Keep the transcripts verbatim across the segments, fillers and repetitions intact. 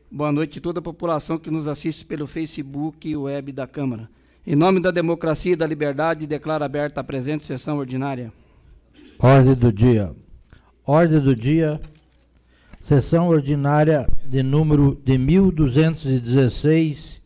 Boa noite a toda a população que nos assiste pelo Facebook e web da Câmara. Em nome da democracia e da liberdade, declaro aberta a presente sessão ordinária. Ordem do dia. Ordem do dia. Sessão ordinária de número de mil duzentos e dezesseis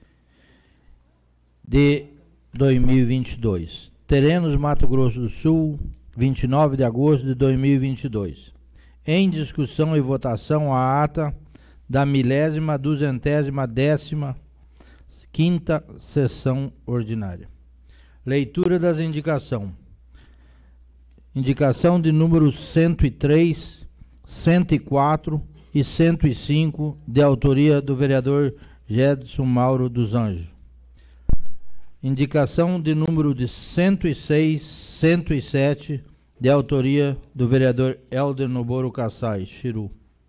de dois mil e vinte e dois. Terenos, Mato Grosso do Sul, vinte e nove de agosto de dois mil e vinte e dois. Em discussão e votação a ata da milésima, duzentésima, décima, quinta sessão ordinária. Leitura das indicações. Indicação de número cento e três, cento e quatro e cento e cinco, de autoria do vereador Gedson Mauro dos Anjos. Indicação de número de cento e seis, cento e sete, de autoria do vereador Helder Noboro Kassai, Xiru.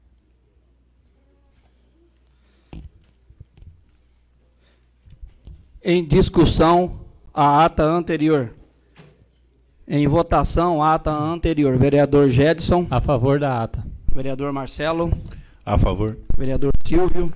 Em discussão, a ata anterior. Em votação, a ata anterior. Vereador Gedson. A favor da ata. Vereador Marcelo. A favor. Vereador Silvio.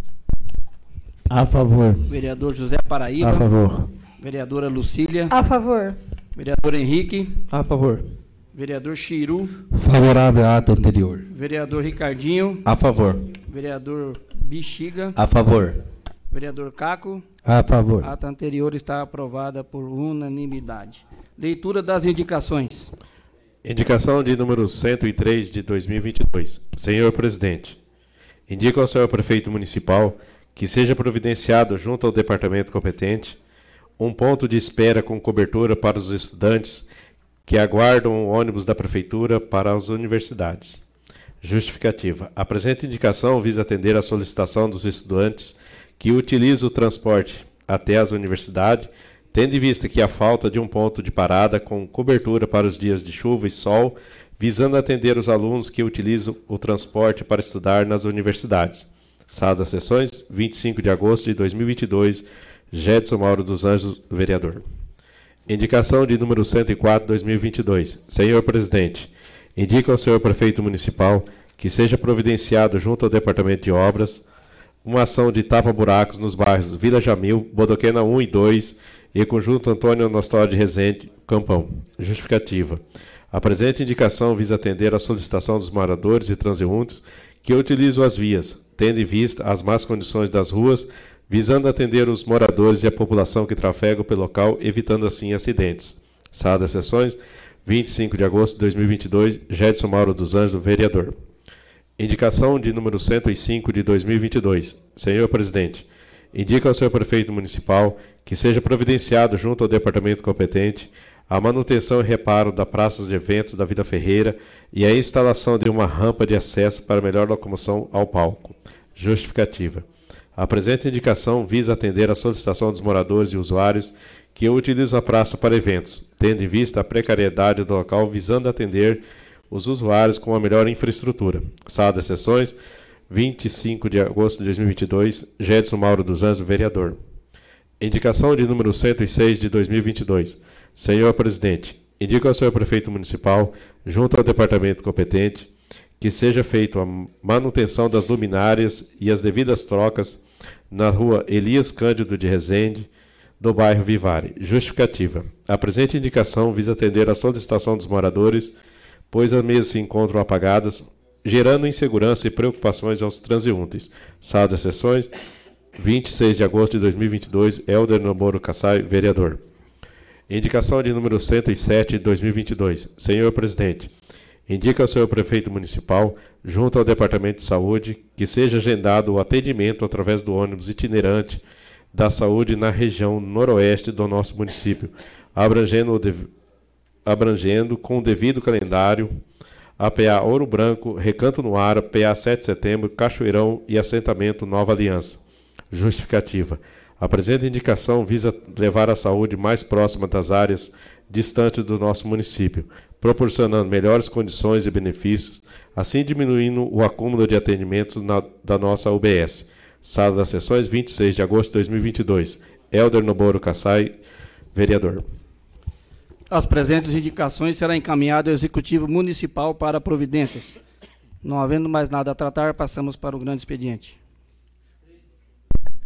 A favor. Vereador José Paraíba. A favor. Vereadora Lucília. A favor. Vereador Henrique. A favor. Vereador Xiru. Favorável à ata anterior. Vereador Ricardinho. A favor. Vereador Bexiga. A favor. Vereador Caco. A favor. A ata anterior está aprovada por unanimidade. Leitura das indicações. Indicação de número cento e três de dois mil e vinte e dois. Senhor Presidente, indica ao senhor Prefeito Municipal que seja providenciado junto ao departamento competente um ponto de espera com cobertura para os estudantes que aguardam o ônibus da Prefeitura para as universidades. Justificativa. A presente indicação visa atender à solicitação dos estudantes que utilizam o transporte até as universidades, tendo em vista que a falta de um ponto de parada com cobertura para os dias de chuva e sol, visando atender os alunos que utilizam o transporte para estudar nas universidades. Sala das Sessões, vinte e cinco de agosto de dois mil e vinte e dois, Gedson Mauro dos Anjos, vereador. Indicação de número cento e quatro de dois mil e vinte e dois. Senhor Presidente, indica ao senhor Prefeito Municipal que seja providenciado junto ao Departamento de Obras uma ação de tapa-buracos nos bairros Vila Jamil, Bodoquena um e dois e Conjunto Antônio Nostório de Rezende, Campão. Justificativa. A presente indicação visa atender à solicitação dos moradores e transeuntes que utilizam as vias, tendo em vista as más condições das ruas, visando atender os moradores e a população que trafegam pelo local, evitando assim acidentes. Sala das Sessões, vinte e cinco de agosto de dois mil e vinte e dois, Gedson Mauro dos Anjos, vereador. Indicação de número cento e cinco de dois mil e vinte e dois. Senhor Presidente, indica ao senhor Prefeito Municipal que seja providenciado junto ao departamento competente a manutenção e reparo da praça de eventos da Vila Ferreira e a instalação de uma rampa de acesso para melhor locomoção ao palco. Justificativa. A presente indicação visa atender à solicitação dos moradores e usuários que utilizam a praça para eventos, tendo em vista a precariedade do local, visando atender os usuários com a melhor infraestrutura. Sala das Sessões, vinte e cinco de agosto de dois mil e vinte e dois, Gedson Mauro dos Anjos, vereador. Indicação de número cento e seis de dois mil e vinte e dois. Senhor Presidente, indica ao senhor Prefeito Municipal, junto ao departamento competente, que seja feita a manutenção das luminárias e as devidas trocas na rua Elias Cândido de Rezende, do bairro Vivari. Justificativa. A presente indicação visa atender à solicitação dos moradores, pois as mesmas se encontram apagadas, gerando insegurança e preocupações aos transeuntes. Sala das Sessões, vinte e seis de agosto de dois mil e vinte e dois, Helder Noboro Kassai, vereador. Indicação de número cento e sete de dois mil e vinte e dois. Senhor Presidente, indica ao senhor Prefeito Municipal, junto ao Departamento de Saúde, que seja agendado o atendimento através do ônibus itinerante da saúde na região noroeste do nosso município, abrangendo, o dev... abrangendo com o devido calendário a P A Ouro Branco, Recanto no Ara, P A sete de setembro, Cachoeirão e assentamento Nova Aliança. Justificativa. A presente indicação visa levar a saúde mais próxima das áreas distantes do nosso município, proporcionando melhores condições e benefícios, assim diminuindo o acúmulo de atendimentos na, da nossa U B S. Sala das Sessões, vinte e seis de agosto de dois mil e vinte e dois. Helder Noboro Kassai, vereador. As presentes indicações serão encaminhadas ao Executivo Municipal para providências. Não havendo mais nada a tratar, passamos para o grande expediente.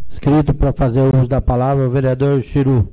Inscrito para fazer o uso da palavra, o vereador Chiru.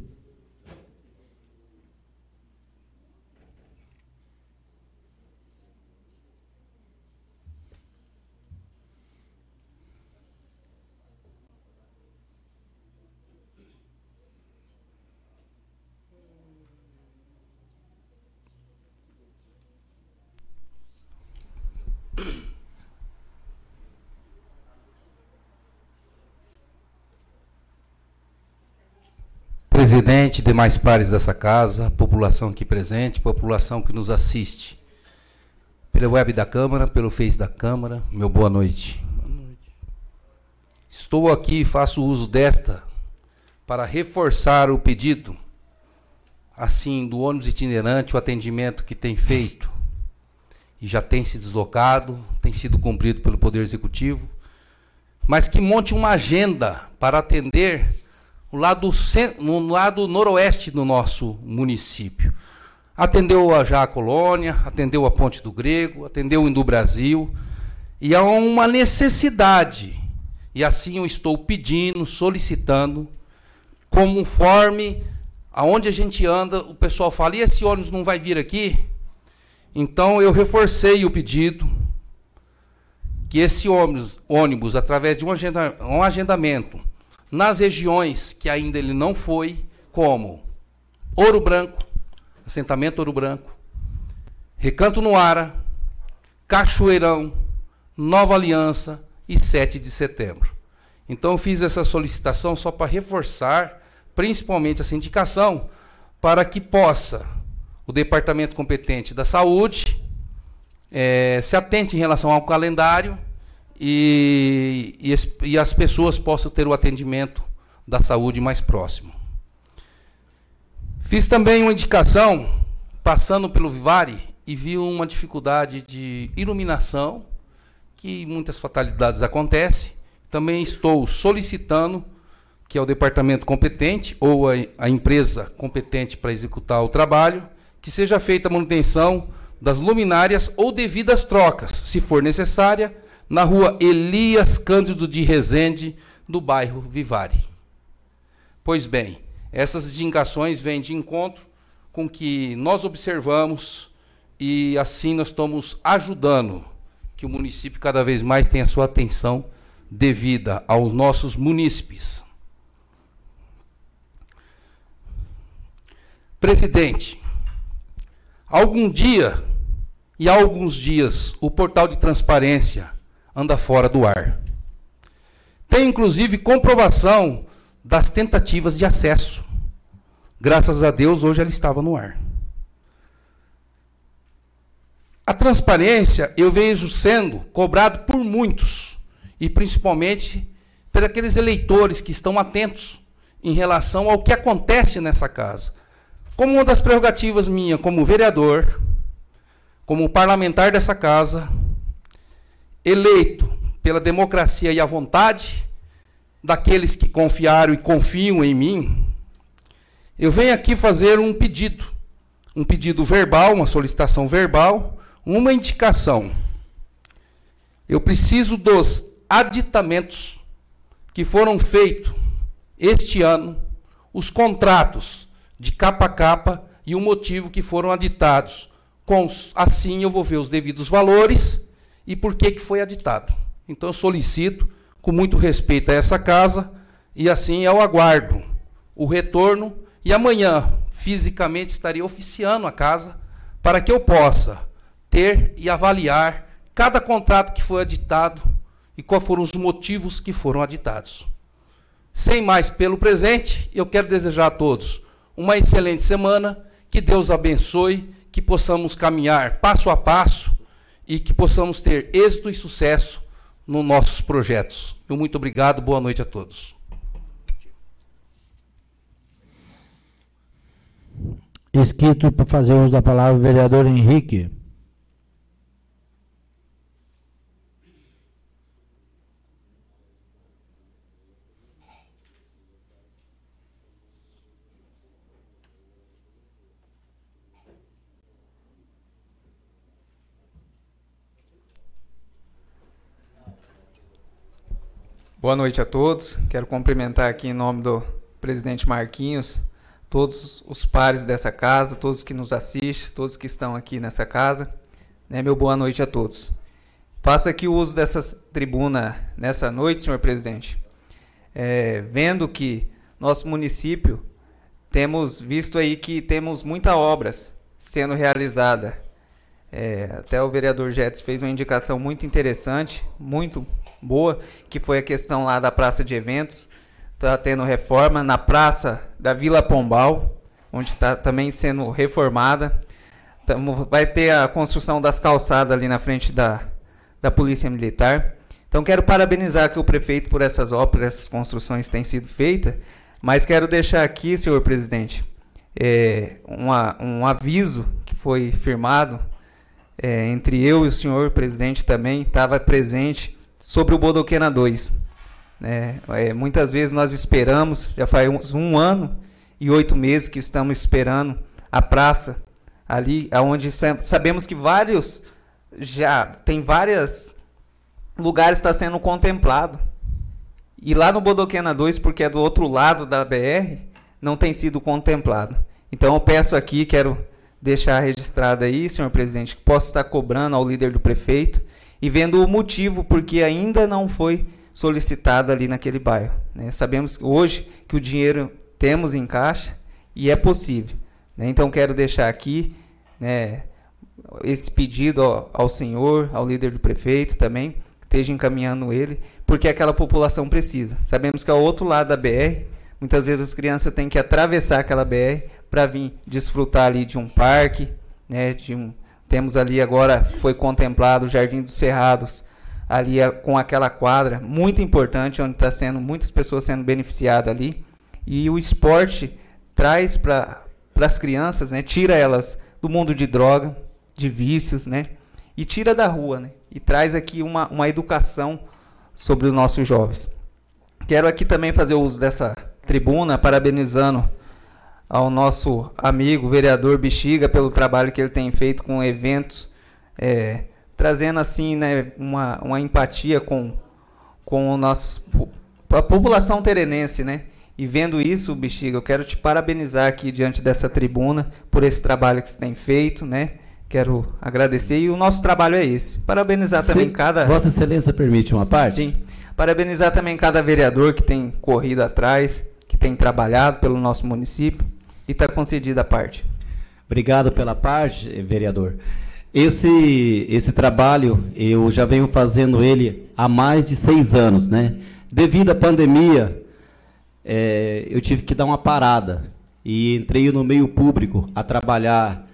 Presidente, demais pares dessa casa, população aqui presente, população que nos assiste, pela web da Câmara, pelo Face da Câmara, meu boa noite. Boa noite. Estou aqui e faço uso desta para reforçar o pedido, assim, do ônibus itinerante, o atendimento que tem feito e já tem se deslocado, tem sido cumprido pelo Poder Executivo, mas que monte uma agenda para atender no lado, no lado noroeste do nosso município. Atendeu já a Colônia, atendeu a Ponte do Grego, atendeu o Indo Brasil, e há uma necessidade, e assim eu estou pedindo, solicitando, conforme aonde a gente anda, o pessoal fala, e esse ônibus não vai vir aqui? Então eu reforcei o pedido, que esse ônibus, ônibus através de um, agenda, um agendamento, nas regiões que ainda ele não foi, como Ouro Branco, assentamento Ouro Branco, Recanto no Ara, Cachoeirão, Nova Aliança e sete de setembro. Então eu fiz essa solicitação só para reforçar, principalmente essa indicação, para que possa o departamento competente da saúde é, se atente em relação ao calendário e, e, e as pessoas possam ter o atendimento da saúde mais próximo. Fiz também uma indicação, passando pelo Vivari, e vi uma dificuldade de iluminação, que muitas fatalidades acontecem. Também estou solicitando que é o departamento competente, ou a, a empresa competente para executar o trabalho, que seja feita a manutenção das luminárias ou devidas trocas, se for necessária, na rua Elias Cândido de Rezende, do bairro Vivari. Pois bem, essas indicações vêm de encontro com que nós observamos e assim nós estamos ajudando que o município cada vez mais tenha sua atenção devida aos nossos munícipes. Presidente, algum dia e há alguns dias o portal de transparência anda fora do ar. Tem inclusive comprovação das tentativas de acesso. Graças a Deus, hoje ela estava no ar. A transparência eu vejo sendo cobrado por muitos, e principalmente por aqueles eleitores que estão atentos em relação ao que acontece nessa casa. Como uma das prerrogativas minha, como vereador, como parlamentar dessa casa, eleito pela democracia e a vontade daqueles que confiaram e confiam em mim, eu venho aqui fazer um pedido, um pedido verbal, uma solicitação verbal, uma indicação. Eu preciso dos aditamentos que foram feitos este ano, os contratos de capa a capa e o motivo que foram aditados. Com, assim eu vou ver os devidos valores e por que que foi aditado. Então eu solicito, com muito respeito a essa casa, e assim eu aguardo o retorno, e amanhã, fisicamente, estarei oficiando a casa, para que eu possa ter e avaliar cada contrato que foi aditado e quais foram os motivos que foram aditados. Sem mais pelo presente, eu quero desejar a todos uma excelente semana, que Deus abençoe, que possamos caminhar passo a passo e que possamos ter êxito e sucesso nos nossos projetos. Eu muito obrigado, boa noite a todos. Inscrito para fazer uso da palavra o vereador Henrique. Boa noite a todos. Quero cumprimentar aqui em nome do presidente Marquinhos, todos os pares dessa casa, todos que nos assistem, todos que estão aqui nessa casa. Né, meu boa noite a todos. Faço aqui o uso dessa tribuna nessa noite, senhor presidente, é, vendo que nosso município temos visto aí que temos muitas obras sendo realizadas. É, até o vereador Jetz fez uma indicação muito interessante, muito boa, que foi a questão lá da praça de eventos. Está tendo reforma na praça da Vila Pombal, onde está também sendo reformada. Tamo, vai ter a construção das calçadas ali na frente da, da Polícia Militar. Então quero parabenizar aqui o prefeito por essas obras, essas construções que têm sido feitas, mas quero deixar aqui, senhor presidente, é, uma, um aviso que foi firmado É, entre eu e o senhor presidente também, estava presente, sobre o Bodoquena dois. Né? É, muitas vezes nós esperamos, já faz um ano e oito meses que estamos esperando a praça, ali onde sabemos que vários, já tem vários lugares que está sendo contemplado. E lá no Bodoquena dois, porque é do outro lado da B R, não tem sido contemplado. Então eu peço aqui, quero deixar registrado aí, senhor presidente, que possa estar cobrando ao líder do prefeito e vendo o motivo porque ainda não foi solicitado ali naquele bairro. Né? Sabemos hoje que o dinheiro temos em caixa e é possível. Né? Então quero deixar aqui, né, esse pedido ao, ao senhor, ao líder do prefeito também, que esteja encaminhando ele, porque aquela população precisa. Sabemos que ao outro lado da B R, muitas vezes as crianças têm que atravessar aquela B R para vir desfrutar ali de um parque, né, de um, temos ali agora, foi contemplado o Jardim dos Cerrados, ali a, com aquela quadra, muito importante, onde está sendo, muitas pessoas sendo beneficiadas ali, e o esporte traz para as crianças, né, tira elas do mundo de droga, de vícios, né, e tira da rua, né, e traz aqui uma, uma educação sobre os nossos jovens. Quero aqui também fazer o uso dessa tribuna, parabenizando ao nosso amigo vereador Bexiga pelo trabalho que ele tem feito com eventos, é, trazendo assim, né, uma, uma empatia com, com o nosso, a população terenense, né? E vendo isso, Bexiga, eu quero te parabenizar aqui diante dessa tribuna por esse trabalho que você tem feito, né? Quero agradecer e o nosso trabalho é esse. Parabenizar também Sim, cada... Vossa Excelência permite uma parte? Sim. Parabenizar também cada vereador que tem corrido atrás, que tem trabalhado pelo nosso município e está concedida a parte. Obrigado pela parte, vereador. Esse, esse trabalho, eu já venho fazendo ele há mais de seis anos, né? Devido à pandemia, é, eu tive que dar uma parada e entrei no meio público a trabalhar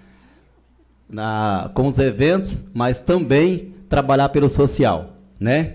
na, com os eventos, mas também trabalhar pelo social, né?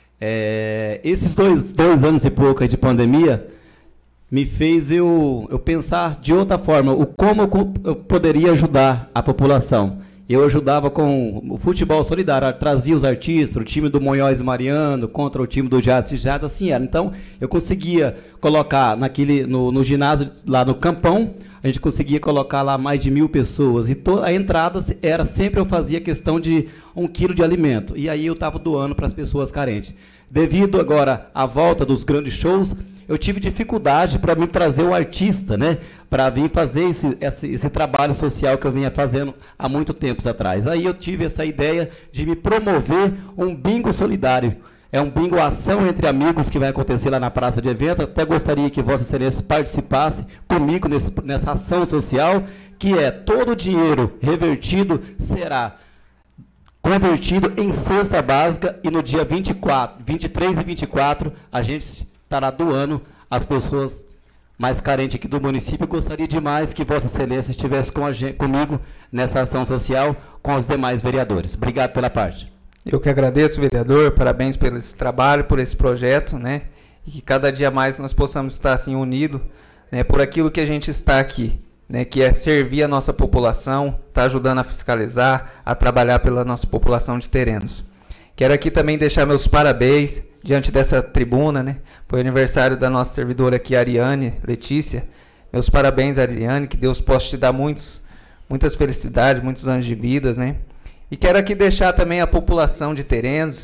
É, esses dois, dois anos e pouco aí de pandemia me fez eu, eu pensar de outra forma, o como eu, eu poderia ajudar a população. Eu ajudava com o futebol solidário, trazia os artistas, o time do Monhóis Mariano contra o time do Jades e Jades, assim era. Então, eu conseguia colocar naquele, no, no ginásio, lá no Campão, a gente conseguia colocar lá mais de mil pessoas. E to, a entrada era sempre, eu fazia questão de um quilo de alimento. E aí eu estava doando para as pessoas carentes. Devido agora à volta dos grandes shows, eu tive dificuldade para me trazer o artista, né, para vir fazer esse, esse, esse trabalho social que eu vinha fazendo há muito tempos atrás. Aí eu tive essa ideia de me promover um bingo solidário. É um bingo ação entre amigos que vai acontecer lá na praça de evento. Até gostaria que Vossa Excelência participasse comigo nesse, nessa ação social, que é todo o dinheiro revertido será convertido em cesta básica e no dia vinte e quatro, vinte e três e vinte e quatro a gente estará doando às pessoas mais carentes aqui do município. Gostaria demais que Vossa Excelência estivesse com a gente, comigo nessa ação social com os demais vereadores. Obrigado pela parte. Eu que agradeço, vereador, parabéns pelo esse trabalho, por esse projeto, né? E que cada dia mais nós possamos estar assim unidos, né, por aquilo que a gente está aqui, né, que é servir a nossa população, tá ajudando a fiscalizar, a trabalhar pela nossa população de terrenos. Quero aqui também deixar meus parabéns diante dessa tribuna, né? Foi aniversário da nossa servidora aqui, Ariane Letícia. Meus parabéns, Ariane, que Deus possa te dar muitos, muitas felicidades, muitos anos de vida, né? E quero aqui deixar também a população de Terenos,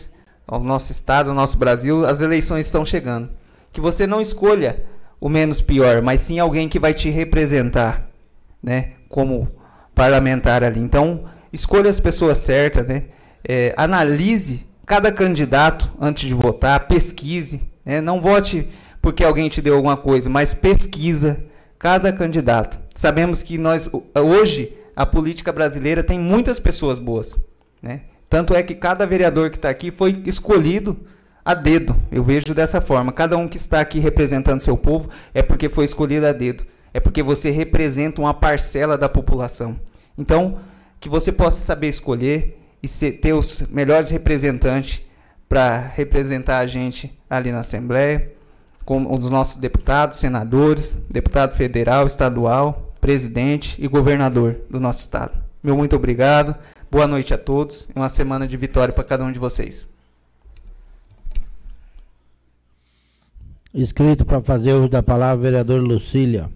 ao nosso estado, ao nosso Brasil, as eleições estão chegando. Que você não escolha o menos pior, mas sim alguém que vai te representar, né, como parlamentar ali. Então, escolha as pessoas certas, né? É, analise cada candidato antes de votar, pesquise, né? Não vote porque alguém te deu alguma coisa, mas pesquisa cada candidato. Sabemos que nós, hoje, a política brasileira tem muitas pessoas boas, né? Tanto é que cada vereador que está aqui foi escolhido a dedo. Eu vejo dessa forma. Cada um que está aqui representando seu povo é porque foi escolhido a dedo. É porque você representa uma parcela da população. Então, que você possa saber escolher e ser, ter os melhores representantes para representar a gente ali na Assembleia, com os nossos deputados, senadores, deputado federal, estadual, presidente e governador do nosso estado. Meu muito obrigado, boa noite a todos e uma semana de vitória para cada um de vocês. Inscrito para fazer uso da palavra, vereador Lucília.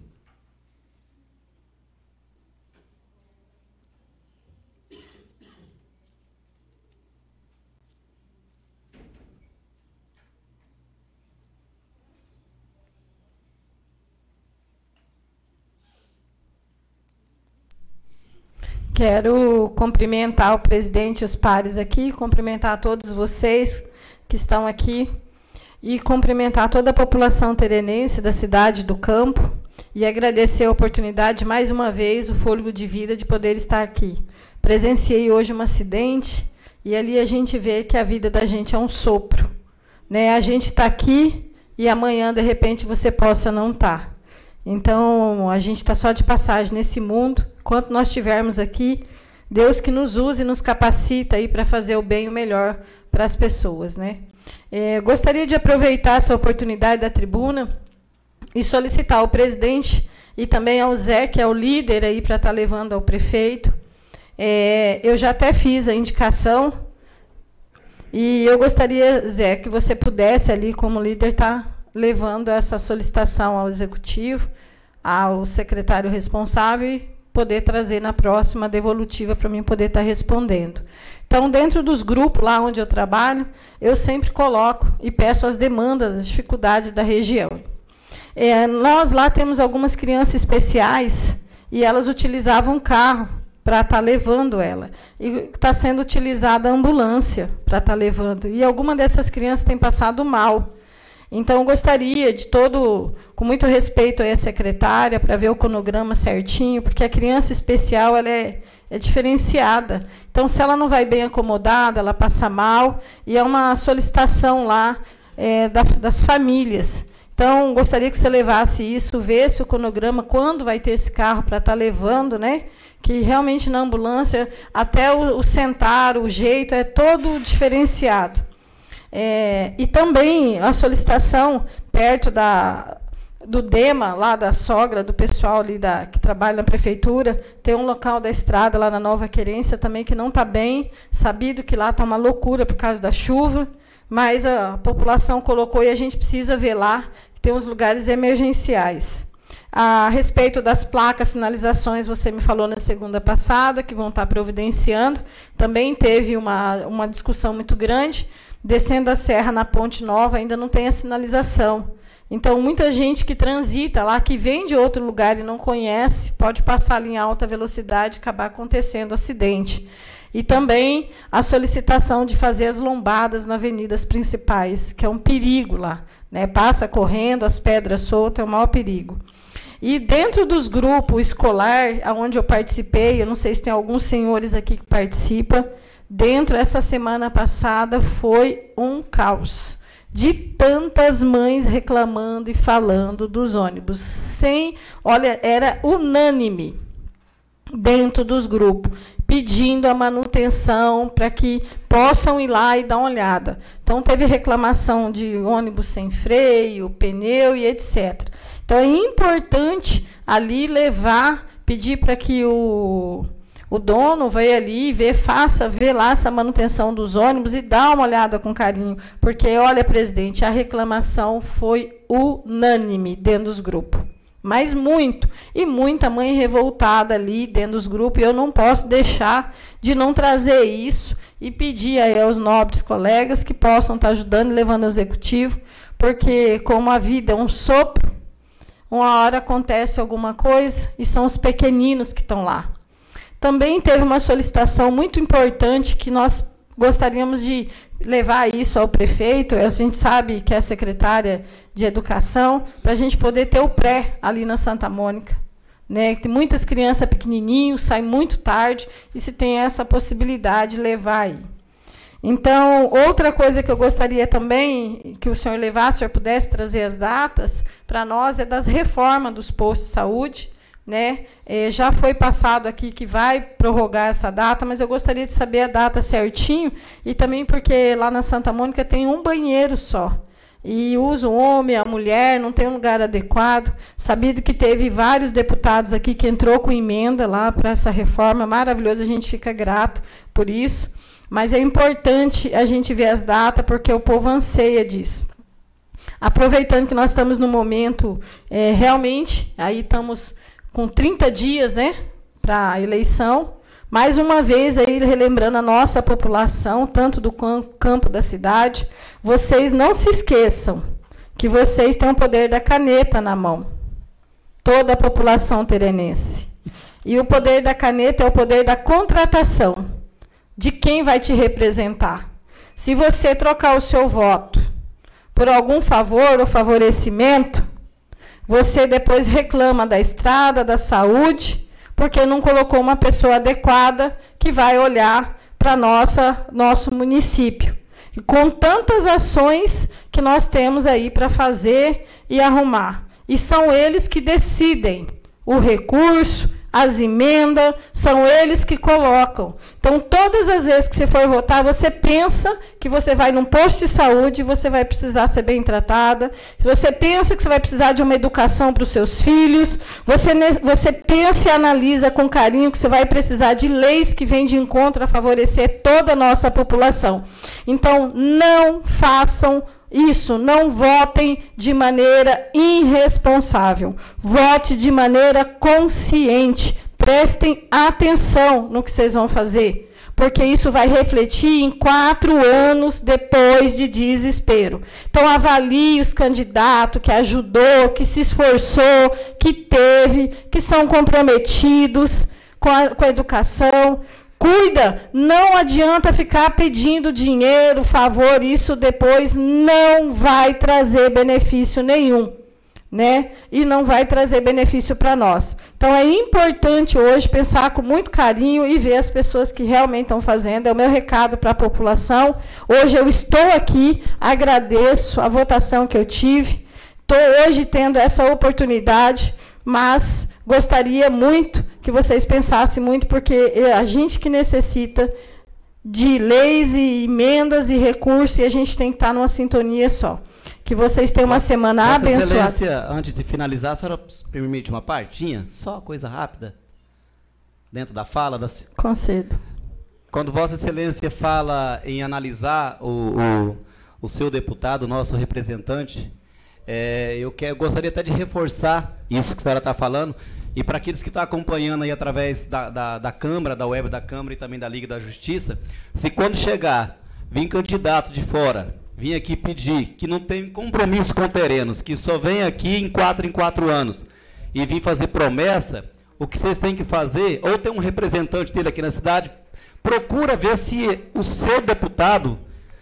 Quero cumprimentar o presidente e os pares aqui, cumprimentar a todos vocês que estão aqui e cumprimentar toda a população terenense da cidade do campo e agradecer a oportunidade, mais uma vez, o fôlego de vida de poder estar aqui. Presenciei hoje um acidente e ali a gente vê que a vida da gente é um sopro, né? A gente está aqui e amanhã, de repente, você possa não estar. Então, a gente está só de passagem nesse mundo. Enquanto nós estivermos aqui, Deus que nos use e nos capacita aí para fazer o bem e o melhor para as pessoas, né? É, gostaria de aproveitar essa oportunidade da tribuna e solicitar ao presidente e também ao Zé, que é o líder aí para estar levando ao prefeito. É, eu já até fiz a indicação e eu gostaria, Zé, que você pudesse ali, como líder, estar levando essa solicitação ao executivo, ao secretário responsável e poder trazer na próxima devolutiva para mim poder estar respondendo. Então, dentro dos grupos lá onde eu trabalho, eu sempre coloco e peço as demandas, as dificuldades da região. É, nós lá temos algumas crianças especiais e elas utilizavam carro para estar levando ela. E está sendo utilizada a ambulância para estar levando. E alguma dessas crianças tem passado mal. Então, eu gostaria de todo, com muito respeito à secretária, para ver o cronograma certinho, porque a criança especial ela é, é diferenciada. Então, se ela não vai bem acomodada, ela passa mal, e é uma solicitação lá é, da, das famílias. Então, gostaria que você levasse isso, vesse o cronograma, quando vai ter esse carro para estar levando, né? Que realmente na ambulância, até o, o sentar, o jeito, é todo diferenciado. É, e também a solicitação perto da, do DEMA, lá da sogra, do pessoal ali da, que trabalha na prefeitura, tem um local da estrada lá na Nova Querência também que não está bem, sabido que lá está uma loucura por causa da chuva, mas a população colocou e a gente precisa ver lá, que tem uns lugares emergenciais. A respeito das placas, sinalizações, você me falou na segunda passada, que vão estar providenciando, também teve uma, uma discussão muito grande. Descendo a serra na Ponte Nova, ainda não tem a sinalização. Então, muita gente que transita lá, que vem de outro lugar e não conhece, pode passar ali em alta velocidade e acabar acontecendo acidente. E também a solicitação de fazer as lombadas nas avenidas principais, que é um perigo lá, né? Passa correndo, as pedras soltas, é o maior perigo. E dentro dos grupos escolar, onde eu participei, eu não sei se tem alguns senhores aqui que participam, dentro, essa semana passada, foi um caos de tantas mães reclamando e falando dos ônibus. Sem, olha, era unânime dentro dos grupos, pedindo a manutenção para que possam ir lá e dar uma olhada. Então, teve reclamação de ônibus sem freio, pneu e etcétera. Então, é importante ali levar, pedir para que o... O dono vai ali, vê, faça, vê lá essa manutenção dos ônibus e dá uma olhada com carinho. Porque, olha, presidente, a reclamação foi unânime dentro dos grupos. Mas muito. E muita mãe revoltada ali dentro dos grupos. E eu não posso deixar de não trazer isso e pedir aí aos nobres colegas que possam estar ajudando e levando ao executivo, porque como a vida é um sopro, uma hora acontece alguma coisa e são os pequeninos que estão lá. Também teve uma solicitação muito importante que nós gostaríamos de levar isso ao prefeito, a gente sabe que é a secretária de Educação, para a gente poder ter o pré ali na Santa Mônica. Né? Tem muitas crianças pequenininhas, saem muito tarde, e se tem essa possibilidade de levar aí. Então, outra coisa que eu gostaria também que o senhor levasse, o senhor pudesse trazer as datas, para nós é das reformas dos postos de saúde. Né? É, já foi passado aqui que vai prorrogar essa data, mas eu gostaria de saber a data certinho, e também porque lá na Santa Mônica tem um banheiro só. E usa o homem, a mulher, não tem um lugar adequado. Sabido que teve vários deputados aqui que entrou com emenda lá para essa reforma, maravilhoso, a gente fica grato por isso. Mas é importante a gente ver as datas, porque o povo anseia disso. Aproveitando que nós estamos no momento, é, realmente, aí estamos com trinta dias, né, para a eleição, mais uma vez aí relembrando a nossa população, tanto do campo da cidade, vocês não se esqueçam que vocês têm o poder da caneta na mão, toda a população terenense. E o poder da caneta é o poder da contratação, de quem vai te representar. Se você trocar o seu voto por algum favor ou favorecimento, você depois reclama da estrada, da saúde, porque não colocou uma pessoa adequada que vai olhar para nossa nosso município. E com tantas ações que nós temos aí para fazer e arrumar. E são eles que decidem o recurso, as emendas, são eles que colocam. Então, todas as vezes que você for votar, você pensa que você vai num posto de saúde e você vai precisar ser bem tratada. Você pensa que você vai precisar de uma educação para os seus filhos. Você, você pensa e analisa com carinho que você vai precisar de leis que vêm de encontro a favorecer toda a nossa população. Então, não façam isso, não votem de maneira irresponsável. Vote de maneira consciente. Prestem atenção no que vocês vão fazer, porque isso vai refletir em quatro anos depois de desespero. Então, avalie os candidatos que ajudou, que se esforçou, que teve, que são comprometidos com a, com a educação. Cuida, não adianta ficar pedindo dinheiro, favor, isso depois não vai trazer benefício nenhum, né? E não vai trazer benefício para nós. Então, é importante hoje pensar com muito carinho e ver as pessoas que realmente estão fazendo. É o meu recado para a população. Hoje eu estou aqui, agradeço a votação que eu tive. Estou hoje tendo essa oportunidade, mas gostaria muito que vocês pensassem muito, porque a gente que necessita de leis e emendas e recursos, e a gente tem que estar numa sintonia só. Que vocês tenham uma semana Vossa abençoada. Excelência, antes de finalizar, a senhora permite uma partinha? Só coisa rápida, dentro da fala. Da... Concedo. Quando Vossa Excelência fala em analisar o, o, o seu deputado, o nosso representante, é, eu, quero, eu gostaria até de reforçar isso que a senhora está falando, e para aqueles que estão acompanhando aí através da, da, da Câmara, da web da Câmara e também da Liga da Justiça, se quando chegar, vir candidato de fora, vir aqui pedir que não tem compromisso com terrenos, que só vem aqui em quatro em quatro anos, e vir fazer promessa, o que vocês têm que fazer, ou tem um representante dele aqui na cidade, procura ver se o seu deputado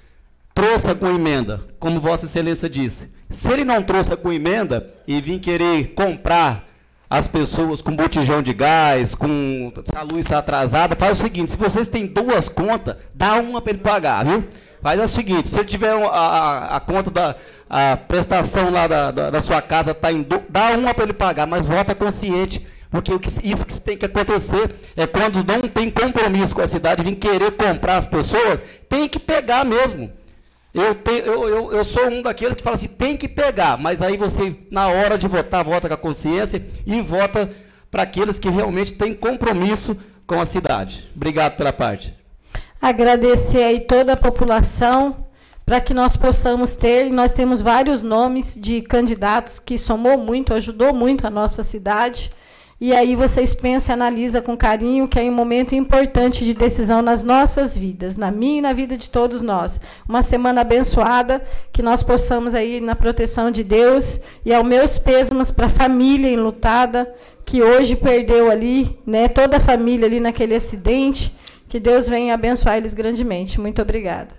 trouxe com emenda, como Vossa Excelência disse. Se ele não trouxe com emenda e vir querer comprar as pessoas com botijão de gás, com se a luz está atrasada, faz o seguinte, se vocês têm duas contas, dá uma para ele pagar, viu? Faz o seguinte, se ele tiver a, a, a conta da a prestação lá da, da, da sua casa, tá em do, dá uma para ele pagar, mas vota consciente, porque o que, isso que tem que acontecer é quando não tem compromisso com a cidade, vir querer comprar as pessoas, tem que pegar mesmo. Eu, te, eu, eu, eu sou um daqueles que fala assim, tem que pegar, mas aí você, na hora de votar, vota com a consciência e vota para aqueles que realmente têm compromisso com a cidade. Obrigado pela parte. Agradecer aí toda a população, para que nós possamos ter, nós temos vários nomes de candidatos que somou muito, ajudou muito a nossa cidade, E aí vocês pensam e analisam com carinho, que é um momento importante de decisão nas nossas vidas, na minha e na vida de todos nós. Uma semana abençoada, que nós possamos aí na proteção de Deus, e aos meus pêsames para a família enlutada, que hoje perdeu ali, né, toda a família ali naquele acidente, que Deus venha abençoar eles grandemente. Muito obrigada.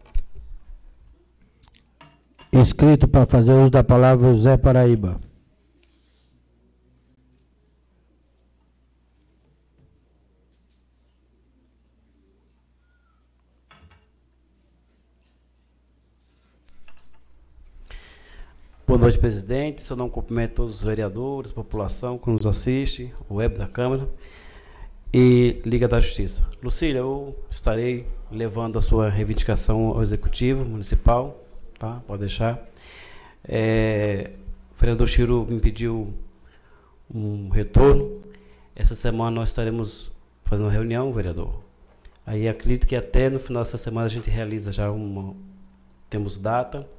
Inscrito para fazer uso da palavra, Zé Paraíba. Boa noite, presidente. Se eu não cumprimento todos os vereadores, população que nos assiste, o web da Câmara e Liga da Justiça. Lucília, eu estarei levando a sua reivindicação ao Executivo Municipal, tá? Pode deixar. É, o vereador Chiru me pediu um retorno. Essa semana nós estaremos fazendo uma reunião, vereador. Aí acredito que até no final dessa semana a gente realiza já uma... Temos data.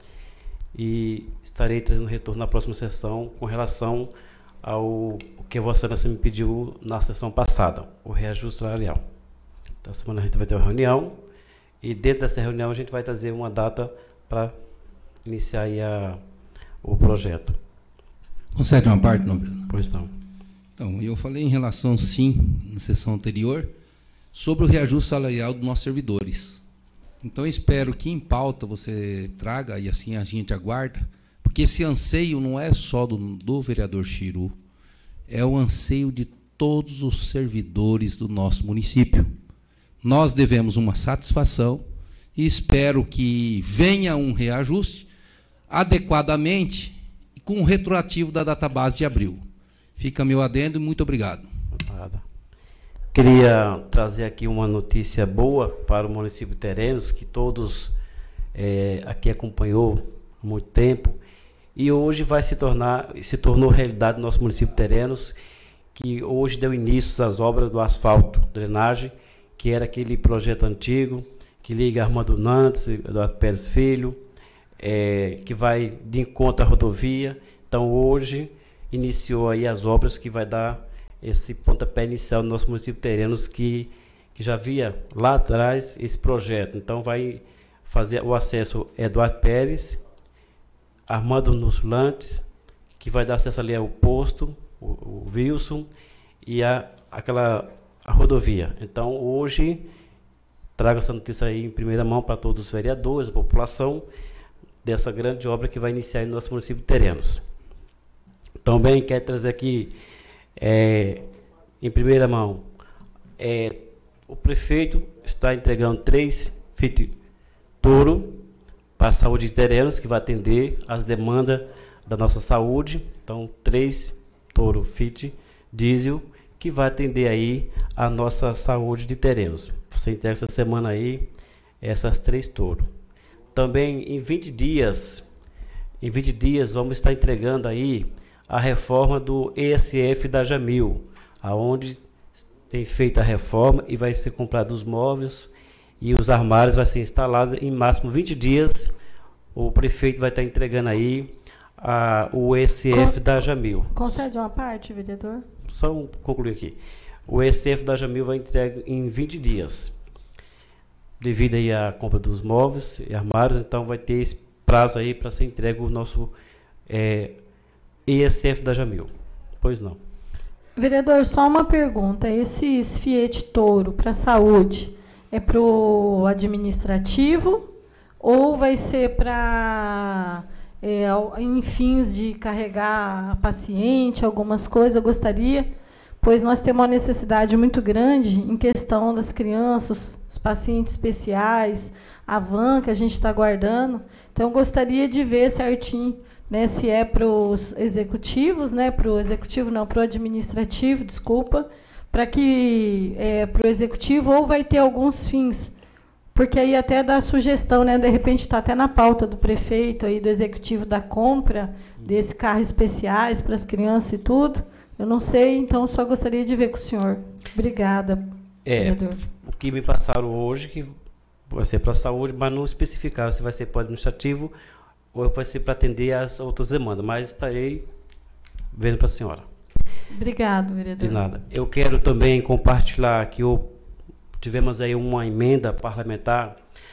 E estarei trazendo retorno na próxima sessão com relação ao que a Vossa Excelência me pediu na sessão passada, o reajuste salarial. Então, semana a gente vai ter uma reunião e dentro dessa reunião a gente vai trazer uma data para iniciar aí a, o projeto. Concede uma parte, não, Bruno? Pois não. Então, eu falei em relação, sim, na sessão anterior, sobre o reajuste salarial dos nossos servidores. Então, eu espero que em pauta você traga, e assim a gente aguarda, porque esse anseio não é só do, do vereador Chiru, é o anseio de todos os servidores do nosso município. Nós devemos uma satisfação e espero que venha um reajuste adequadamente e com o retroativo da database de abril. Fica meu adendo e muito obrigado. Nada. Queria trazer aqui uma notícia boa para o município de Terenos, que todos é, aqui acompanhou há muito tempo, e hoje vai se tornar, se tornou realidade no nosso município de Terenos, que hoje deu início às obras do asfalto, drenagem, que era aquele projeto antigo, que liga Armando Nantes, Eduardo Pérez Filho, é, que vai de encontro à rodovia. Então hoje iniciou aí as obras que vai dar esse pontapé inicial no nosso município de Terenos, que, que já havia lá atrás esse projeto. Então vai fazer o acesso Eduardo Pérez, Armando Nulantes, que vai dar acesso ali ao posto, o, o Wilson, e a, aquela a rodovia. Então hoje trago essa notícia aí em primeira mão para todos os vereadores, a população, dessa grande obra que vai iniciar no nosso município de Terenos. Também quero trazer aqui É, em primeira mão, é, o prefeito está entregando três Fit Toro para a saúde de Terenos, que vai atender as demandas da nossa saúde. Então, três Toro Fit Diesel, que vai atender aí a nossa saúde de Terenos. Você entrega essa semana aí essas três Toro. Também em vinte dias, em vinte dias vamos estar entregando aí a reforma do E S F da Jamil, aonde tem feito a reforma e vai ser comprado os móveis e os armários vai ser instalado em máximo vinte dias. O prefeito vai estar entregando aí a, o E S F Con da Jamil. Concede uma parte, vereador? Só um, concluir aqui. O E S F da Jamil vai entregar em vinte dias. Devido aí à compra dos móveis e armários, então vai ter esse prazo aí para ser entregue o nosso é, E S F da Jamil. Pois não. Vereador, só uma pergunta. Esses Fiat Toro para saúde é para o administrativo ou vai ser para, é, em fins de carregar a paciente, algumas coisas? Eu gostaria, pois nós temos uma necessidade muito grande em questão das crianças, os pacientes especiais, a van que a gente está guardando. Então, eu gostaria de ver certinho, né, se é para os executivos, né, para o executivo não, para o administrativo, desculpa, para que é, para o executivo ou vai ter alguns fins, porque aí até dá sugestão, né, de repente está até na pauta do prefeito aí do executivo da compra desse carro especiais para as crianças e tudo. Eu não sei, então só gostaria de ver com o senhor. Obrigada, é, vereador. O que me passaram hoje que vai ser para a saúde, mas não especificaram se vai ser para o administrativo ou vai ser para atender as outras demandas, mas estarei vendo para a senhora. Obrigado, vereador. De nada. Eu quero também compartilhar que eu, tivemos aí uma emenda parlamentar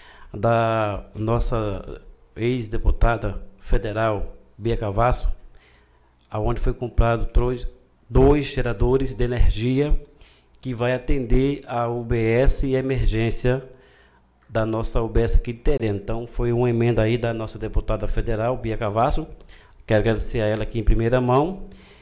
da nossa ex-deputada federal, Bia Cavasso, aonde foi comprado dois, dois geradores de energia que vai atender a U B S e a emergência da nossa U B S aqui de Tereno. Então, foi uma emenda aí da nossa deputada federal, Bia Cavasso. Quero agradecer a ela aqui em primeira mão.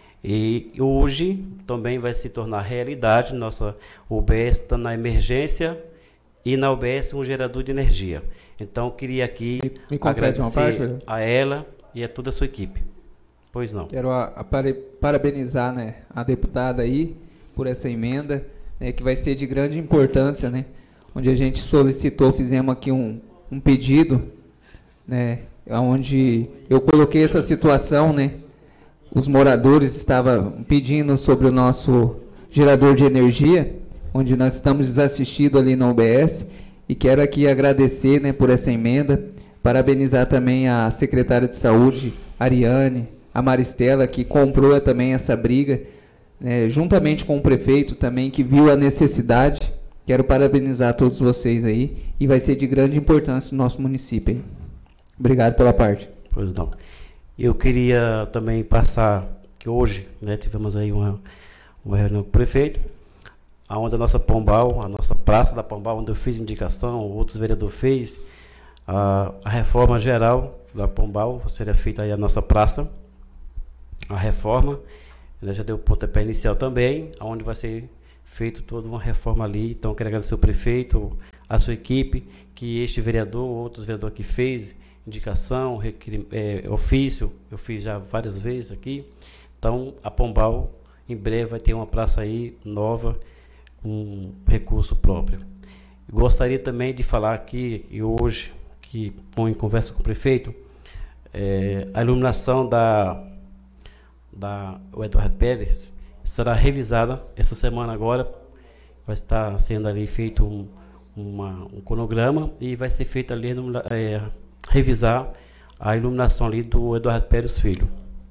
E hoje também vai se tornar realidade. Nossa U B S está na emergência e na U B S um gerador de energia. Então, queria aqui me, me agradecer uma parte, a ela e a toda a sua equipe. Pois não. Quero a, a parabenizar, né, a deputada aí por essa emenda, né, que vai ser de grande importância, né, onde a gente solicitou, fizemos aqui um, um pedido, né, onde eu coloquei essa situação, né, os moradores estavam pedindo sobre o nosso gerador de energia, onde nós estamos desassistidos ali na U B S, e quero aqui agradecer, né, por essa emenda, parabenizar também a secretária de saúde, Ariane, a Maristela, que comprou também essa briga, né, juntamente com o prefeito também, que viu a necessidade. Quero parabenizar todos vocês aí, e vai ser de grande importância no nosso município aí. Obrigado pela parte. Pois não. Eu queria também passar que hoje, né, tivemos aí uma, uma reunião com o prefeito, aonde a nossa Pombal, a nossa praça da Pombal, onde eu fiz indicação, outros vereadores fez, a, a reforma geral da Pombal, seria feita aí a nossa praça, a reforma, né, já deu o pontapé inicial também, onde vai ser feito toda uma reforma ali. Então, quero agradecer ao prefeito, a sua equipe, que este vereador, outros vereadores que fez indicação, requer, é, ofício, eu fiz já várias vezes aqui. Então, a Pombal, em breve, vai ter uma praça aí nova, com recurso próprio. Gostaria também de falar aqui, e hoje, que em conversa com o prefeito, é, a iluminação da, da o Eduardo Pérez será revisada essa semana agora, vai estar sendo ali feito um, uma, um cronograma e vai ser feito ali, é, revisar a iluminação ali do Eduardo Pérez Filho.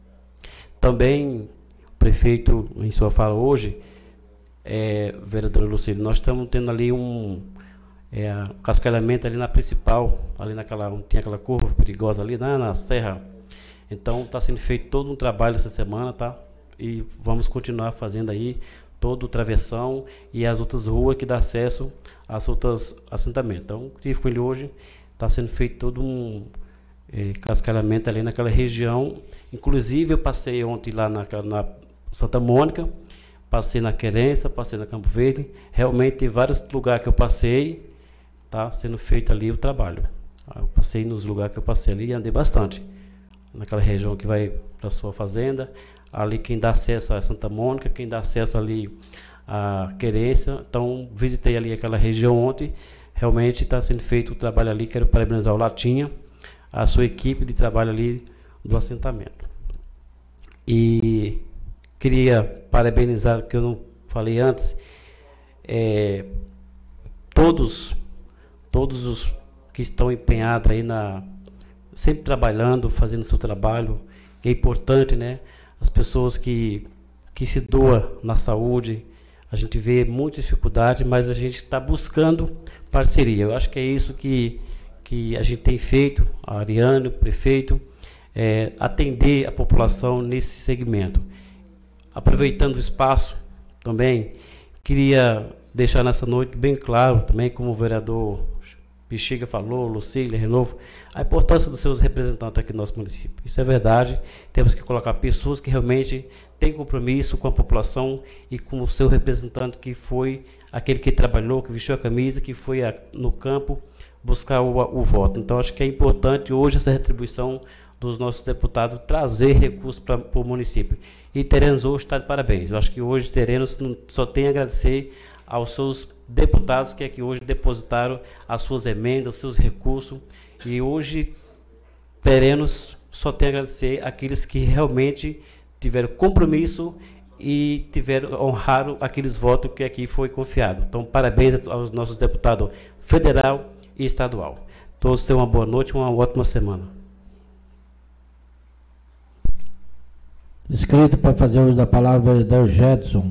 Também, o prefeito, em sua fala hoje, é, vereador Lucílio, nós estamos tendo ali um é, cascalhamento ali na principal, ali naquela, onde tem aquela curva perigosa ali na, na serra. Então, está sendo feito todo um trabalho essa semana, tá? E vamos continuar fazendo aí todo o travessão e as outras ruas que dá acesso às outras assentamentos. Então, estive com ele hoje, está sendo feito todo um é, cascalhamento ali naquela região. Inclusive, eu passei ontem lá na, na Santa Mônica, passei na Querência, passei na Campo Verde. Realmente, tem vários lugares que eu passei, está sendo feito ali o trabalho. Eu passei nos lugares que eu passei ali e andei bastante. Naquela região que vai para a sua fazenda, ali quem dá acesso a Santa Mônica, quem dá acesso ali a Querência. Então, visitei ali aquela região ontem. Realmente está sendo feito o trabalho ali. Quero parabenizar o Latinha, a sua equipe de trabalho ali do assentamento. E queria parabenizar, o que eu não falei antes, é, todos, todos os que estão empenhados aí na, sempre trabalhando, fazendo o seu trabalho, que é importante, né? As pessoas que, que se doam na saúde, a gente vê muita dificuldade, mas a gente está buscando parceria. Eu acho que é isso que, que a gente tem feito, a Ariane, o prefeito, é, atender a população nesse segmento. Aproveitando o espaço também, queria deixar nessa noite bem claro também, como o vereador Bexiga falou, Lucília, Renovo, a importância dos seus representantes aqui no nosso município. Isso é verdade, temos que colocar pessoas que realmente têm compromisso com a população e com o seu representante, que foi aquele que trabalhou, que vestiu a camisa, que foi a, no campo buscar o, o voto. Então, acho que é importante hoje essa retribuição dos nossos deputados, trazer recursos para o município. E Terenos hoje está de parabéns. Eu acho que hoje Terenos só tem a agradecer aos seus deputados que aqui hoje depositaram as suas emendas, os seus recursos, e hoje Terenos só tem a agradecer àqueles que realmente tiveram compromisso e tiveram honraram aqueles votos que aqui foi confiado. Então, parabéns aos nossos deputados federal e estadual. Todos tenham uma boa noite e uma ótima semana. Inscrito para fazer uso da palavra, o vereador Jedson.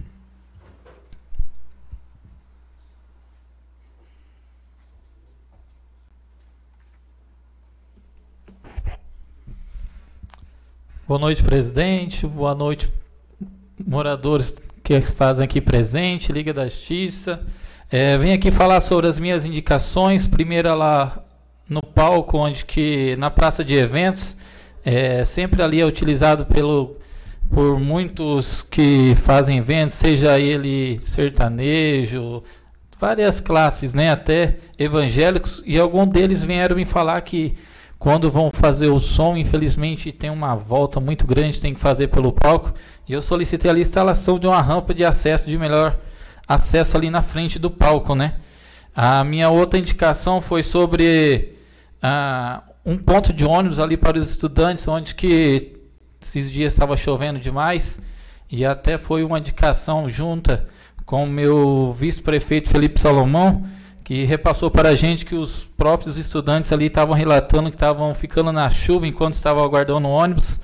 Boa noite, presidente. Boa noite, moradores que fazem aqui presente, Liga da Justiça. É, venho aqui falar sobre as minhas indicações. Primeira lá no palco, onde que na praça de eventos, é, sempre ali é utilizado pelo, por muitos que fazem eventos, seja ele sertanejo, várias classes, né, até evangélicos, e alguns deles vieram me falar que quando vão fazer o som, infelizmente tem uma volta muito grande, tem que fazer pelo palco, e eu solicitei ali a instalação de uma rampa de acesso, de melhor acesso ali na frente do palco, né. A minha outra indicação foi sobre ah, um ponto de ônibus ali para os estudantes, onde que esses dias estava chovendo demais, e até foi uma indicação junta com o meu vice-prefeito Felipe Salomão, que repassou para a gente que os próprios estudantes ali estavam relatando que estavam ficando na chuva enquanto estavam aguardando o ônibus.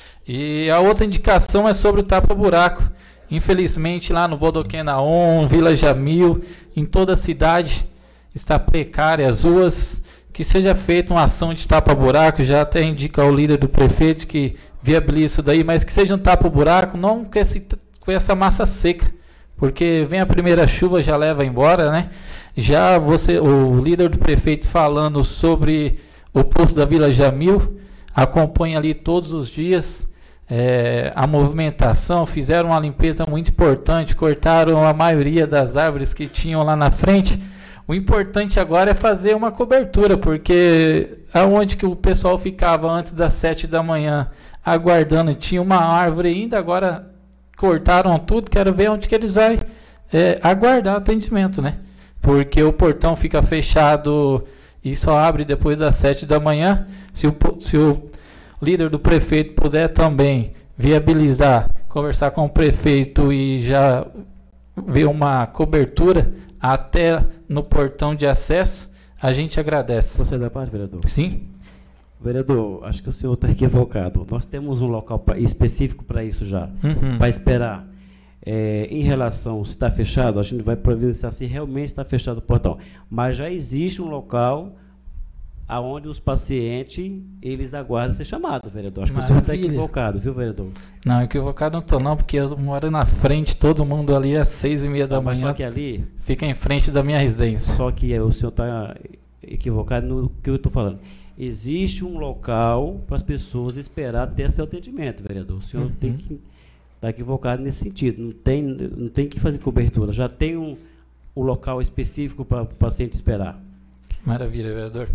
E a outra indicação é sobre o tapa-buraco. Infelizmente, lá no Bodoquenaon, Vila Jamil, em toda a cidade, está precária as ruas. Que seja feita uma ação de tapa-buraco, já até indica o líder do prefeito que viabiliza isso daí, mas que seja um tapa-buraco, não com, esse, com essa massa seca, porque vem a primeira chuva, já leva embora, né? Já você, o líder do prefeito falando sobre o posto da Vila Jamil, acompanha ali todos os dias é, a movimentação, fizeram uma limpeza muito importante, cortaram a maioria das árvores que tinham lá na frente. O importante agora é fazer uma cobertura, porque aonde que o pessoal ficava antes das sete da manhã aguardando, tinha uma árvore ainda, agora cortaram tudo, quero ver onde que eles vão é, aguardar atendimento, né? Porque o portão fica fechado e só abre depois das sete da manhã. Se o, se o líder do prefeito puder também viabilizar, conversar com o prefeito e já ver uma cobertura até no portão de acesso, a gente agradece. Você da parte, vereador? Sim. Vereador, acho que o senhor está equivocado. Nós temos um local pra, específico para isso já, uhum. para esperar. É, em relação se está fechado, a gente vai providenciar se realmente está fechado o portão. Mas já existe um local aonde os pacientes eles aguardam ser chamados, vereador. Acho Maravilha. Que o senhor está equivocado, viu, vereador? Não, equivocado não estou não, porque eu moro na frente, todo mundo ali às seis e meia da Mas manhã. Só que ali fica em frente da minha residência. Só que o senhor está equivocado no que eu estou falando. Existe um local para as pessoas esperar ter seu atendimento, vereador. O senhor uhum. tem que estar equivocado nesse sentido. Não tem, não tem que fazer cobertura. Já tem um, um local específico para o paciente esperar. Maravilha, vereador.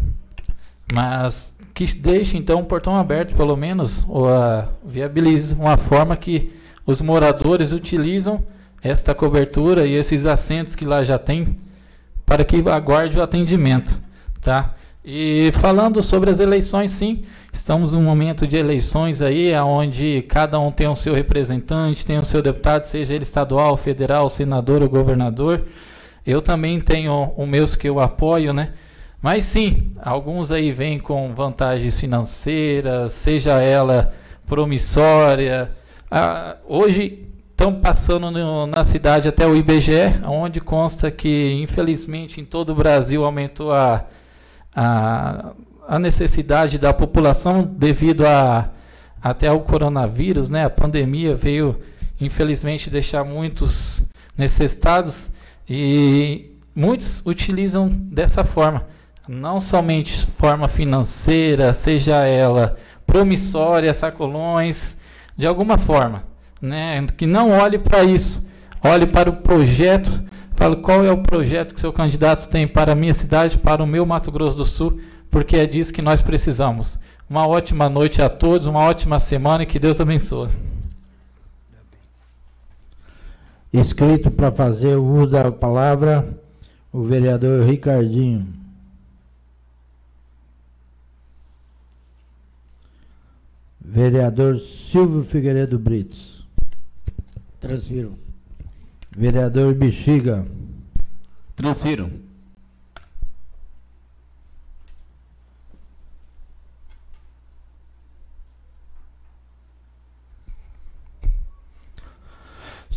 Mas que deixe então o portão aberto, pelo menos, ou a, viabilize uma forma que os moradores utilizam esta cobertura e esses assentos que lá já tem, para que aguarde o atendimento, tá? E falando sobre as eleições, sim, estamos num momento de eleições aí, onde cada um tem o seu representante, tem o seu deputado, seja ele estadual, federal, senador ou governador. Eu também tenho o meus que eu apoio, né? Mas sim, alguns aí vêm com vantagens financeiras, seja ela promissória. Ah, hoje estão passando no, na cidade até o I B G E, onde consta que, infelizmente, em todo o Brasil aumentou a, a, a necessidade da população devido a, até ao coronavírus, né? A pandemia veio, infelizmente, deixar muitos necessitados e muitos utilizam dessa forma. Não somente forma financeira, seja ela promissória, sacolões, de alguma forma, né? Que não olhe para isso, olhe para o projeto, fale qual é o projeto que seu candidato tem para a minha cidade, para o meu Mato Grosso do Sul, porque é disso que nós precisamos. Uma ótima noite a todos, uma ótima semana e que Deus abençoe. Inscrito para fazer o uso da palavra, o vereador Ricardinho. Vereador Silvio Figueiredo Brites. Transfiro. Vereador Bexiga. Transfiro.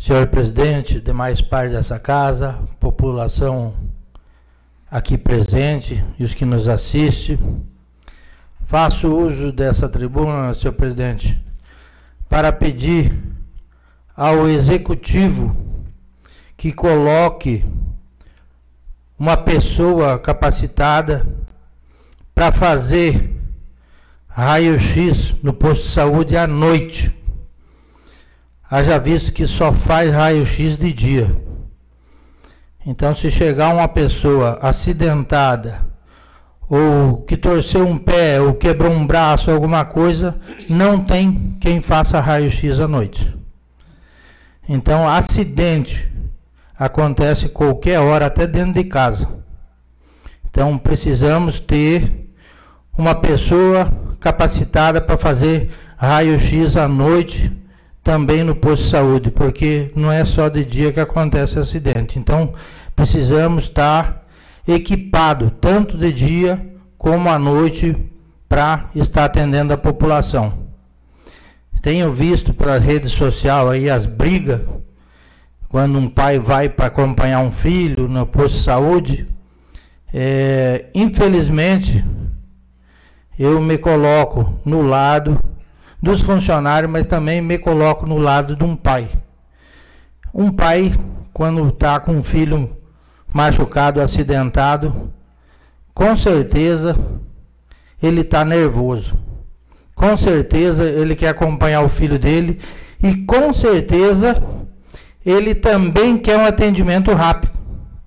senhor presidente, demais pares dessa casa, população aqui presente e os que nos assistem, faço uso dessa tribuna, senhor presidente, para pedir ao executivo que coloque uma pessoa capacitada para fazer raio-x no posto de saúde à noite. Haja visto que só faz raio-x de dia. Então, se chegar uma pessoa acidentada, ou que torceu um pé, ou quebrou um braço, alguma coisa, não tem quem faça raio-x à noite. Então, acidente acontece qualquer hora, até dentro de casa. Então, precisamos ter uma pessoa capacitada para fazer raio-x à noite, também no posto de saúde, porque não é só de dia que acontece acidente. Então, precisamos estar equipado, tanto de dia como à noite, para estar atendendo a população. Tenho visto pela rede social aí as brigas, quando um pai vai para acompanhar um filho no posto de saúde. É, infelizmente, eu me coloco no lado dos funcionários, mas também me coloco no lado de um pai. Um pai, quando está com um filho machucado, acidentado, com certeza ele está nervoso. Com certeza ele quer acompanhar o filho dele e com certeza ele também quer um atendimento rápido.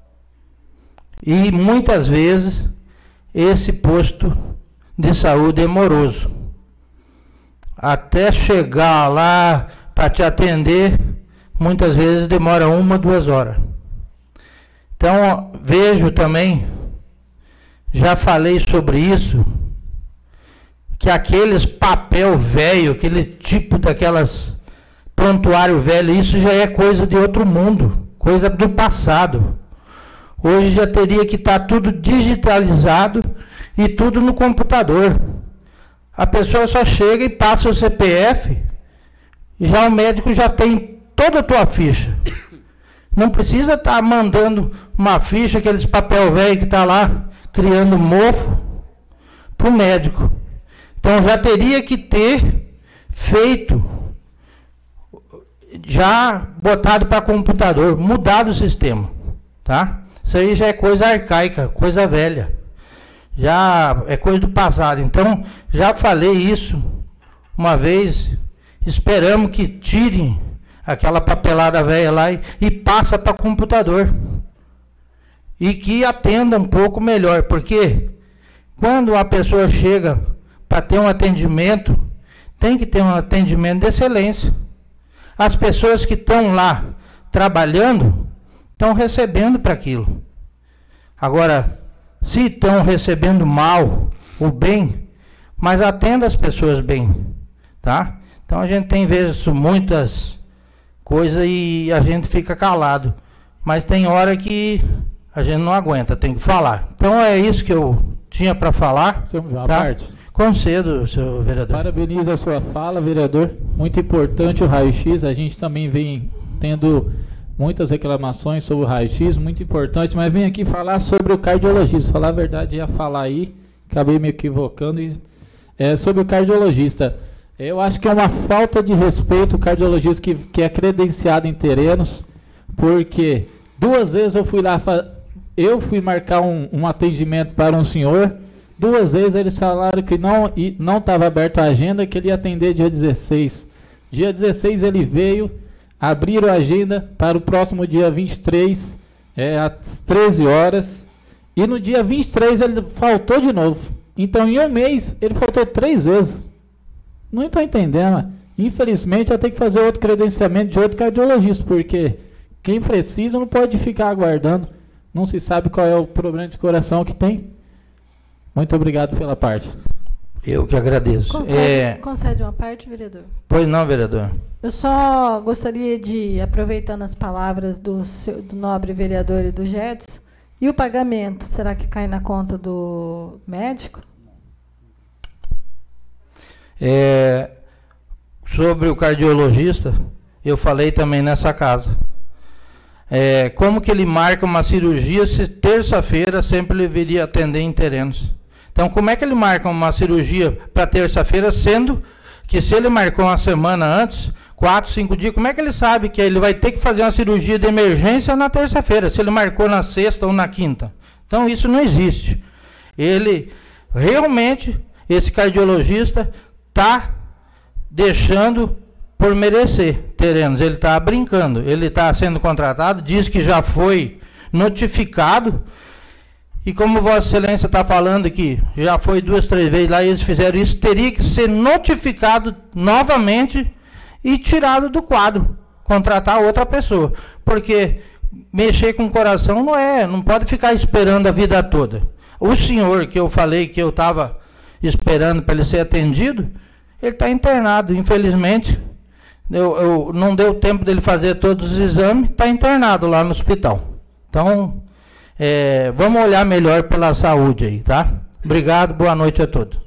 E muitas vezes esse posto de saúde é moroso. Até chegar lá para te atender, muitas vezes demora uma, duas horas. Então, vejo também, já falei sobre isso, que aqueles papel velho, aquele tipo daquelas prontuário velho, isso já é coisa de outro mundo, coisa do passado. Hoje já teria que estar tudo digitalizado e tudo no computador. A pessoa só chega e passa o C P F, já o médico já tem toda a tua ficha. Não precisa estar mandando uma ficha, aqueles papel velho que está lá, criando mofo, para o médico. Então já teria que ter feito, já botado para computador, mudado o sistema, tá? Isso aí já é coisa arcaica, coisa velha. Já é coisa do passado. Então, já falei isso uma vez, esperamos que tirem aquela papelada velha lá e, e passa para computador. E que atenda um pouco melhor, porque quando a pessoa chega para ter um atendimento, tem que ter um atendimento de excelência. As pessoas que estão lá trabalhando, estão recebendo para aquilo. Agora, se estão recebendo mal ou bem, mas atenda as pessoas bem, tá? Então a gente tem visto muitas coisas e a gente fica calado, mas tem hora que a gente não aguenta, tem que falar. Então é isso que eu tinha para falar. Seu, tá? parte. Concedo, senhor vereador. Parabenizo a sua fala, vereador. Muito importante o raio-x. A gente também vem tendo muitas reclamações sobre o raio-x, muito importante, mas vem aqui falar sobre o cardiologista. Falar a verdade, ia falar aí, acabei me equivocando. E, é, sobre o cardiologista, eu acho que é uma falta de respeito o cardiologista que, que é credenciado em Terenos, porque duas vezes eu fui lá, eu fui marcar um, um atendimento para um senhor, duas vezes eles falaram que não não estava aberta a agenda, que ele ia atender dia dezesseis. Dia dezesseis ele veio, abriram a agenda para o próximo dia vinte e três, é, às treze horas, e no dia vinte e três ele faltou de novo. Então, em um mês, ele faltou três vezes. Não estou entendendo. Infelizmente, eu tenho que fazer outro credenciamento de outro cardiologista, porque quem precisa não pode ficar aguardando. Não se sabe qual é o problema de coração que tem. Muito obrigado pela parte. Eu que agradeço. Concede, é... concede uma parte, vereador? Pois não, vereador. Eu só gostaria de, aproveitando as palavras do, seu, do nobre vereador e do Gedson, e o pagamento, será que cai na conta do médico? É, sobre o cardiologista, eu falei também nessa casa. É, como que ele marca uma cirurgia se terça-feira sempre ele viria atender em Terenos? Então, como é que ele marca uma cirurgia para terça-feira, sendo que se ele marcou uma semana antes, quatro, cinco dias, como é que ele sabe que ele vai ter que fazer uma cirurgia de emergência na terça-feira, se ele marcou na sexta ou na quinta? Então, isso não existe. Ele, realmente, esse cardiologista está deixando por merecer Terenos. Ele está brincando, ele está sendo contratado, diz que já foi notificado, e como Vossa Excelência está falando que já foi duas, três vezes lá e eles fizeram isso, teria que ser notificado novamente e tirado do quadro, contratar outra pessoa, porque mexer com o coração não é, não pode ficar esperando a vida toda. O senhor que eu falei que eu estava esperando para ele ser atendido, ele está internado, infelizmente. Eu, eu, não deu tempo dele fazer todos os exames, está internado lá no hospital. Então, é, vamos olhar melhor pela saúde aí, tá? Obrigado, boa noite a todos.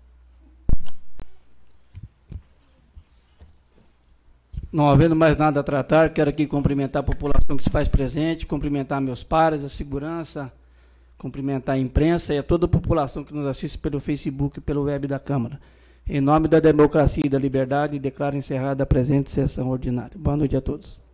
Não havendo mais nada a tratar, quero aqui cumprimentar a população que se faz presente, cumprimentar meus pares, a segurança, cumprimentar a imprensa e a toda a população que nos assiste pelo Facebook e pelo web da Câmara. Em nome da democracia e da liberdade, declaro encerrada a presente sessão ordinária. Boa noite a todos.